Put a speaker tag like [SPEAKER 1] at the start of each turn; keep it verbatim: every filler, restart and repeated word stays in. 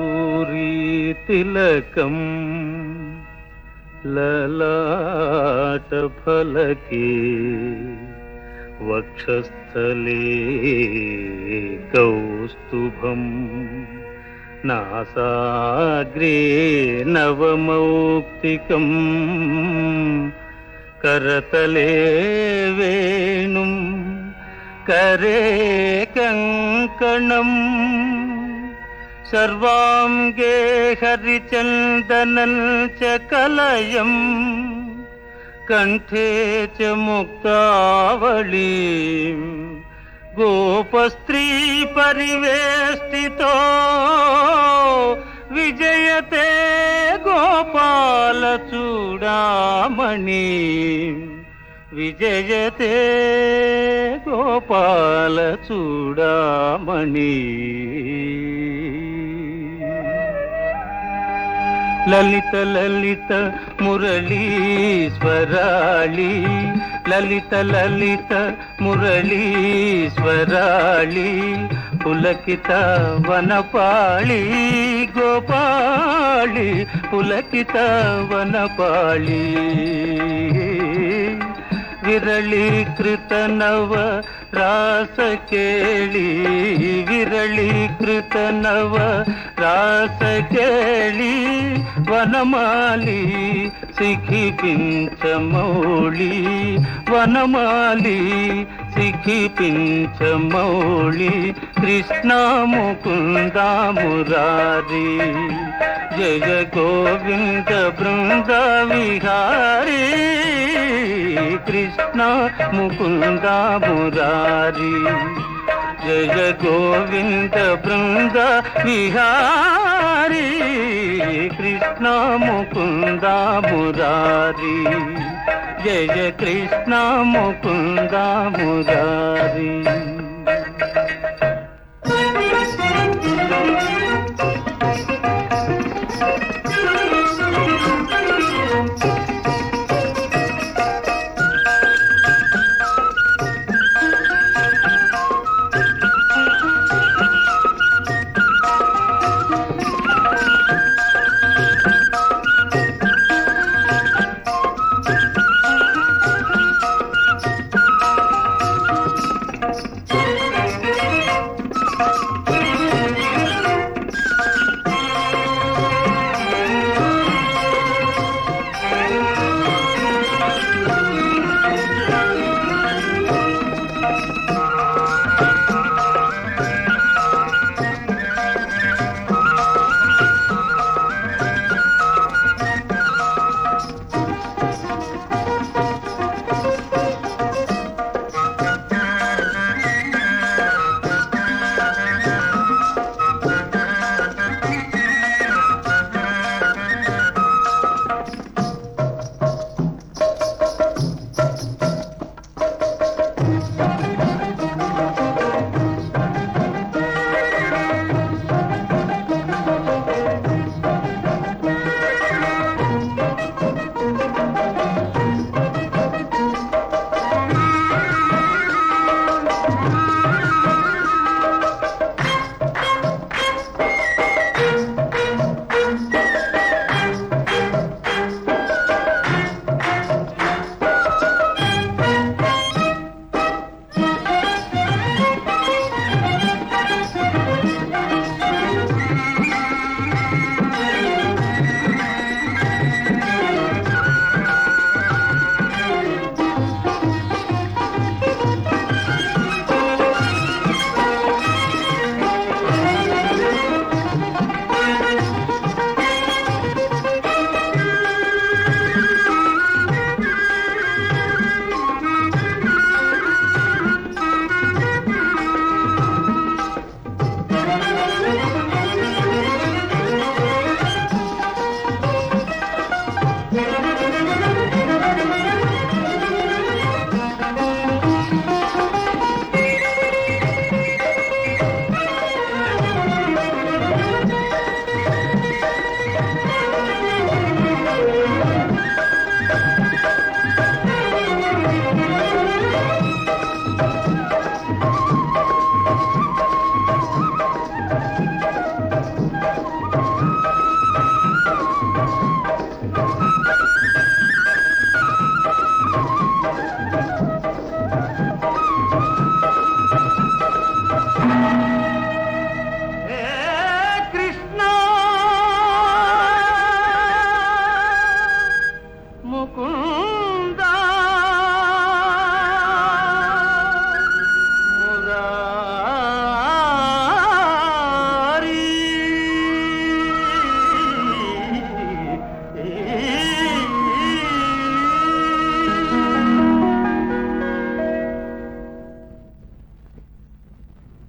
[SPEAKER 1] కస్తూరి తిలకం లలాట ఫలకే వక్షస్థలే కౌస్తుభం నాసాగ్రే నవమౌక్తికం కరతలే వేణుం కరే కంకణం సర్వాంగే హరిచందనం చ కలయం కంఠే చ ముక్తావళీం గోపస్త్రీ పరివేష్టితో విజయతే గోపాల చూడామణి విజయతే గోపాల చూడామణి లలిత లలిత మురళీశ్వరాళి లలిత లలిత మురళీశ్వరాళి పులకిత వనపాళి గోపాళి పులకిత వనపాళి విరళీకృత నవ రాస కేళి విరళీకృత నవ రాస కేళి వనమాలి సిఖిపించమౌళి వనమాలి సిఖిపించమౌళి కృష్ణ ముకుంద మురారి జయ గోవింద బృంద విహారీ కృష్ణ ముకుంద మురారి జయ గోవింద బృంద విహారీ కృష్ణ ముకుంద మురారి జయ కృష్ణ ముకుంద మురారి.